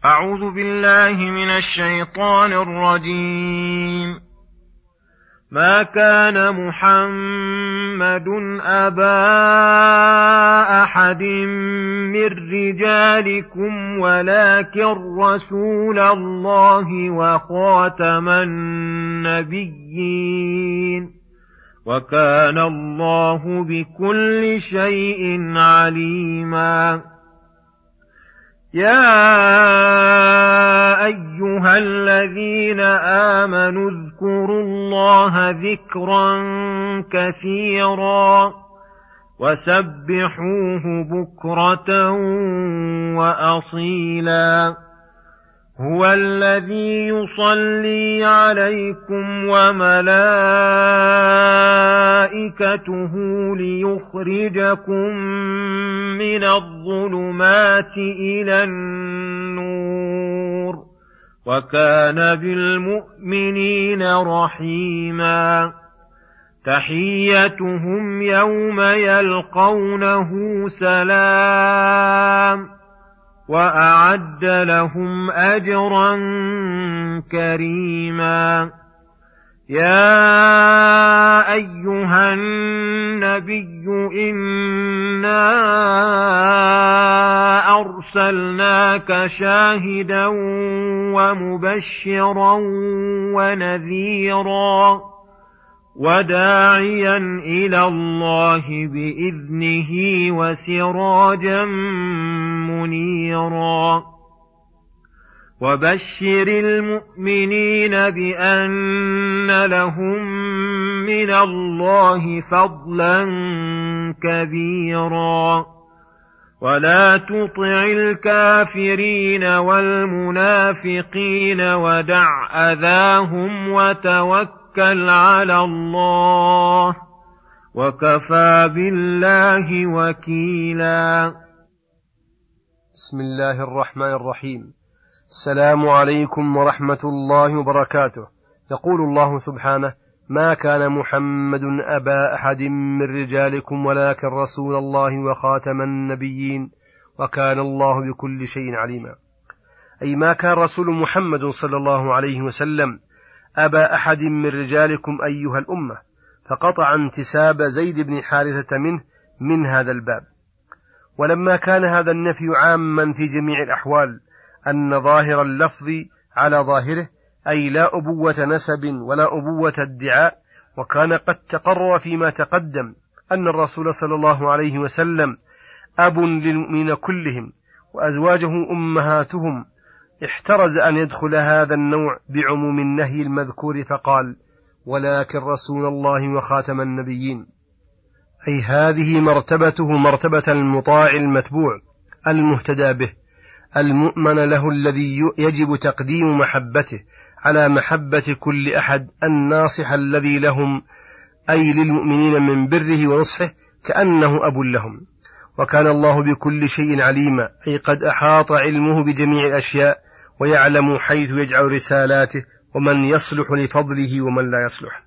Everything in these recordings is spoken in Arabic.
أعوذ بالله من الشيطان الرجيم. ما كان محمد أبا أحد من رجالكم ولكن رسول الله وخاتم النبيين وكان الله بكل شيء عليما. يا أيها الذين آمنوا اذكروا الله ذكرا كثيرا وسبحوه بكرة وأصيلا. هو الذي يصلي عليكم وملائكته ليخرجكم من الظلمات إلى النور وكان بالمؤمنين رحيما. تحيتهم يوم يلقونه سلام وأعد لهم أجرا كريما. يا أيها النبي إنا أرسلناك شاهدا ومبشرا ونذيرا وداعيا إلى الله بإذنه وسراجا منيرا. وبشر المؤمنين بأن لهم من الله فضلا كبيرا. ولا تطع الكافرين والمنافقين ودع أذاهم وتوكل على الله وكفى بالله وكيلا. بسم الله الرحمن الرحيم. السلام عليكم ورحمة الله وبركاته. يقول الله سبحانه: ما كان محمد أبا أحد من رجالكم ولكن رسول الله وخاتم النبيين وكان الله بكل شيء عليما. أي ما كان رسول محمد صلى الله عليه وسلم أبا أحد من رجالكم أيها الأمة، فقطع انتساب زيد بن حارثة منه من هذا الباب. ولما كان هذا النفي عاما في جميع الأحوال أن ظاهر اللفظ على ظاهره، أي لا أبوة نسب ولا أبوة ادعاء، وكان قد تقرر فيما تقدم أن الرسول صلى الله عليه وسلم أب للمؤمنين كلهم وأزواجه أمهاتهم، احترز أن يدخل هذا النوع بعموم النهي المذكور فقال: ولكن رسول الله وخاتم النبيين. أي هذه مرتبته مرتبة المطاع المتبوع المهتدى به المؤمن له، الذي يجب تقديم محبته على محبة كل أحد، الناصح الذي لهم أي للمؤمنين من بره ونصحه كأنه أب لهم. وكان الله بكل شيء عليما، أي قد أحاط علمه بجميع الأشياء ويعلم حيث يجعل رسالاته ومن يصلح لفضله ومن لا يصلح.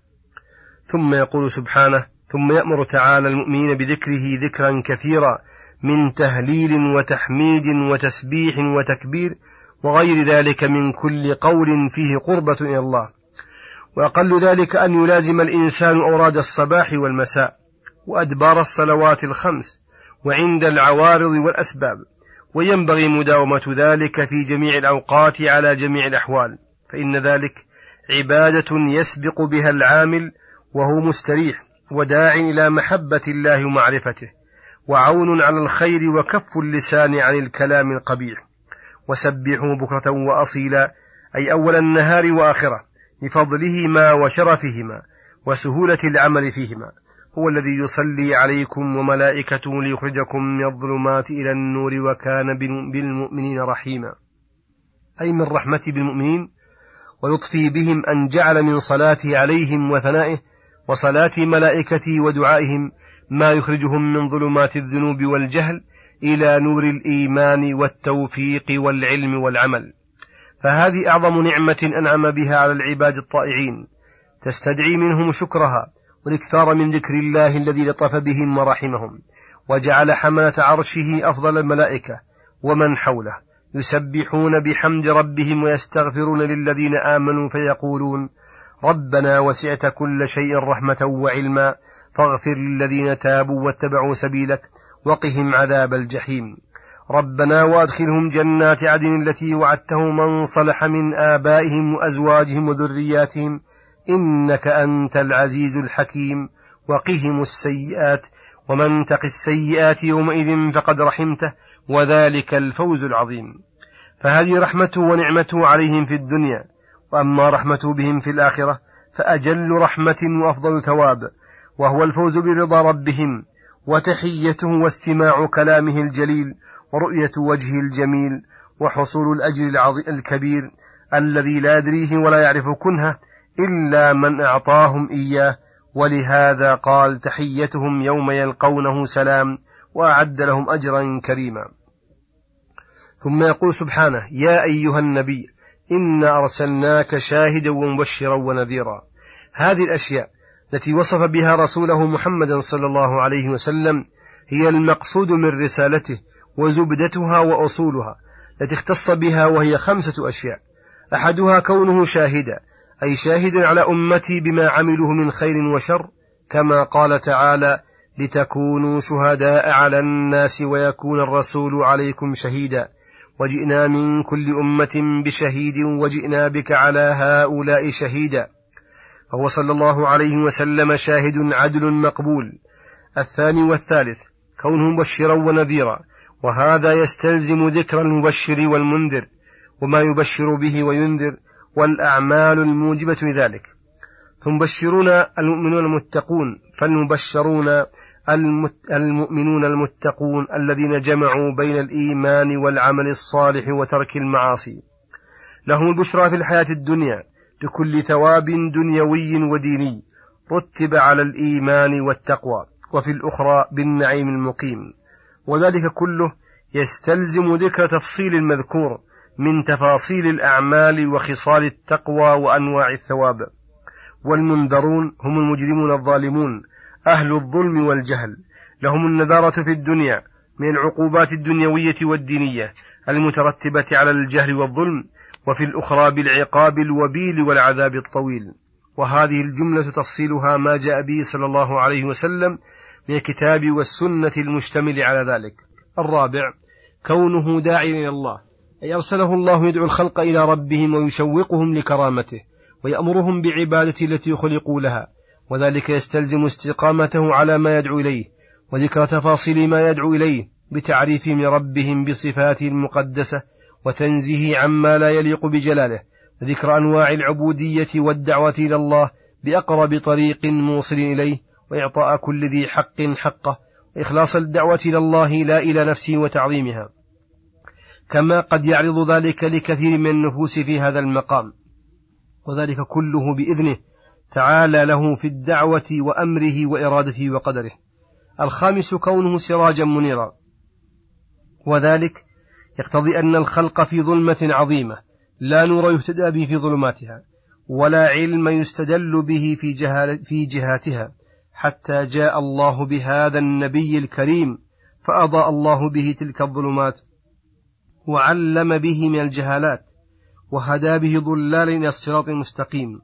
ثم يقول سبحانه: ثم يأمر تعالى المؤمنين بذكره ذكرا كثيرا من تهليل وتحميد وتسبيح وتكبير وغير ذلك من كل قول فيه قربة إلى الله. وأقل ذلك أن يلازم الإنسان أوراد الصباح والمساء وأدبار الصلوات الخمس وعند العوارض والأسباب، وينبغي مداومة ذلك في جميع الأوقات على جميع الأحوال، فإن ذلك عبادة يسبق بها العامل وهو مستريح وداع إلى محبة الله ومعرفته، وعون على الخير وكف اللسان عن الكلام القبيح. وسبحوا بكرة وأصيلا، أي أول النهار وآخرة، لفضلهما وشرفهما وسهولة العمل فيهما. هو الذي يصلي عليكم وملائكته ليخرجكم من الظلمات إلى النور وكان بالمؤمنين رحيما. أي من رحمته بالمؤمنين ولطفه بهم أن جعل من صلاته عليهم وثنائه وصلاة ملائكته ودعائهم ما يخرجهم من ظلمات الذنوب والجهل إلى نور الإيمان والتوفيق والعلم والعمل. فهذه أعظم نعمة أنعم بها على العباد الطائعين، تستدعي منهم شكرها والاكثار من ذكر الله الذي لطف بهم ورحمهم، وجعل حملة عرشه أفضل الملائكة ومن حوله يسبحون بحمد ربهم ويستغفرون للذين آمنوا فيقولون ربنا وسعت كل شيء رحمة وعلما فاغفر للذين تابوا واتبعوا سبيلك وقهم عذاب الجحيم. ربنا وأدخلهم جنات عدن التي وعدتهم من صلح من آبائهم وأزواجهم وذرياتهم إنك أنت العزيز الحكيم. وقهم السيئات ومن تق السيئات يومئذ فقد رحمته وذلك الفوز العظيم. فهذه رحمته ونعمته عليهم في الدنيا. وأما رحمته بهم في الآخرة فأجل رحمة وأفضل ثواب، وهو الفوز برضا ربهم وتحيته واستماع كلامه الجليل ورؤية وجهه الجميل وحصول الأجر الكبير الذي لا يدريه ولا يعرف كنهه إلا من أعطاهم إياه. ولهذا قال تحيتهم يوم يلقونه سلام وأعد لهم أجرا كريما. ثم يقول سبحانه يا أيها النبي إنا أرسلناك شاهدا ومبشرا ونذيرا. هذه الأشياء التي وصف بها رسوله محمد صلى الله عليه وسلم هي المقصود من رسالته وزبدتها وأصولها التي اختص بها، وهي 5 أشياء. أحدها كونه شاهدا، أي شاهدا على أمتي بما عملوه من خير وشر، كما قال تعالى لتكونوا شهداء على الناس ويكون الرسول عليكم شهيدا وجئنا من كل أمة بشهيد وجئنا بك على هؤلاء شهيدا. فهو صلى الله عليه وسلم شاهد عدل مقبول. الثاني والثالث كونه مبشرا ونذيرا، وهذا يستلزم ذكر المبشر والمنذر وما يبشر به وينذر والأعمال الموجبة لذلك. فمبشرون المؤمنون المتقون، فالمبشرون المؤمنون المتقون الذين جمعوا بين الإيمان والعمل الصالح وترك المعاصي. لهم البشرى في الحياة الدنيا لكل ثواب دنيوي وديني رتب على الإيمان والتقوى، وفي الأخرى بالنعيم المقيم. وذلك كله يستلزم ذكر تفصيل المذكور من تفاصيل الأعمال وخصال التقوى وأنواع الثواب. والمنذرون هم المجرمون الظالمون أهل الظلم والجهل، لهم النذارة في الدنيا من العقوبات الدنيوية والدينية المترتبة على الجهل والظلم، وفي الأخرى بالعقاب الوبيل والعذاب الطويل. وهذه الجملة تفصيلها ما جاء به صلى الله عليه وسلم من الكتاب والسنة المشتمل على ذلك. الرابع كونه داعيا إلى الله، أي أرسله الله يدعو الخلق إلى ربهم ويشوقهم لكرامته ويأمرهم بعبادته التي خلقوا لها، وذلك يستلزم استقامته على ما يدعو إليه وذكر تفاصيل ما يدعو إليه بتعريفهم لربهم بصفاته المقدسة وتنزيه عما لا يليق بجلاله، وذكر أنواع العبودية والدعوة إلى الله بأقرب طريق موصل إليه، وإعطاء كل ذي حق حقه، وإخلاص الدعوة إلى الله لا إلى نفسه وتعظيمها، كما قد يعرض ذلك لكثير من النفوس في هذا المقام، وذلك كله بإذنه تعالى له في الدعوة وأمره وإرادته وقدره. الخامس كونه سراجا منيرا، وذلك يقتضي أن الخلق في ظلمة عظيمة لا نور يهتدى به في ظلماتها ولا علم يستدل به في جهاتها، حتى جاء الله بهذا النبي الكريم فأضاء الله به تلك الظلمات وعلم به من الجهالات وهدى به ضلال إلى الصراط المستقيم.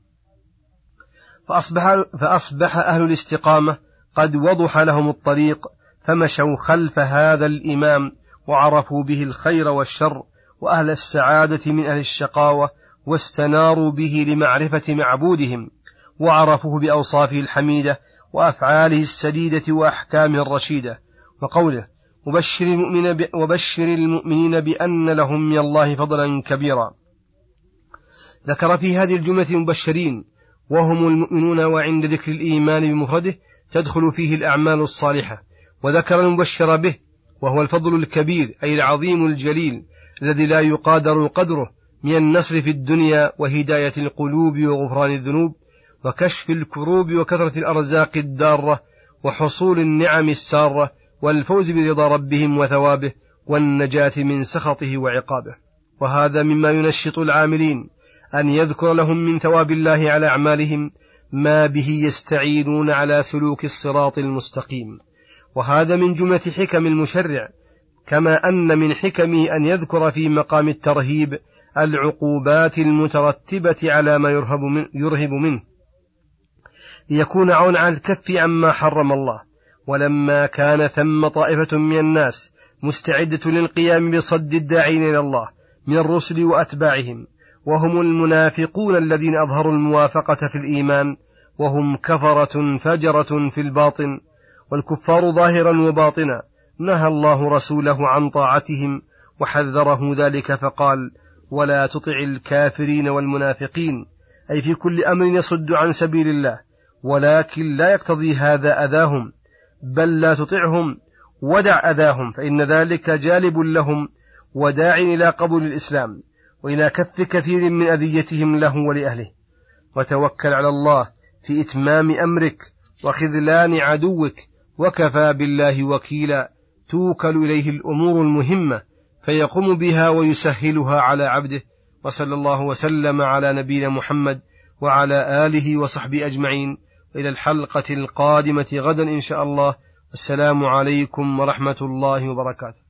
فأصبح أهل الاستقامة قد وضح لهم الطريق، فمشوا خلف هذا الإمام وعرفوا به الخير والشر، وأهل السعادة من أهل الشقاوة، واستناروا به لمعرفة معبودهم، وعرفوه بأوصافه الحميدة وأفعاله السديدة وأحكامه الرشيدة. وقوله وبشر المؤمنين بأن لهم من الله فضلا كبيرا، ذكر في هذه الجملة المبشرين وهم المؤمنون، وعند ذكر الإيمان بمفرده تدخل فيه الأعمال الصالحة، وذكر المبشر به وهو الفضل الكبير أي العظيم الجليل الذي لا يقادر قدره من النصر في الدنيا وهداية القلوب وغفران الذنوب وكشف الكروب وكثرة الأرزاق الدارة وحصول النعم السارة والفوز برضا ربهم وثوابه والنجاة من سخطه وعقابه. وهذا مما ينشط العاملين أن يذكر لهم من ثواب الله على أعمالهم ما به يستعينون على سلوك الصراط المستقيم. وهذا من جملة حكم المشرع كما أن من حكمه أن يذكر في مقام الترهيب العقوبات المترتبة على ما يرهب منه ليكون عون على الكف عما حرم الله. ولما كان ثم طائفة من الناس مستعدة للقيام بصد الداعين إلى الله من الرسل وأتباعهم، وهم المنافقون الذين أظهروا الموافقة في الإيمان وهم كفرة فجرة في الباطن والكفار ظاهرا وباطنا، نهى الله رسوله عن طاعتهم وحذره ذلك فقال: ولا تطع الكافرين والمنافقين، أي في كل أمر يصد عن سبيل الله، ولكن لا يقتضي هذا أذاهم، بل لا تطعهم ودع أذاهم، فإن ذلك جالب لهم وداع إلى قبول الإسلام وإلى كف كثير من أذيتهم له ولأهله. وتوكل على الله في إتمام أمرك وخذلان عدوك، وكفى بالله وكيلا، توكل إليه الأمور المهمة فيقوم بها ويسهلها على عبده. وصلى الله وسلم على نبينا محمد وعلى آله وصحبه أجمعين، إلى الحلقة القادمة غدا إن شاء الله. السلام عليكم ورحمة الله وبركاته.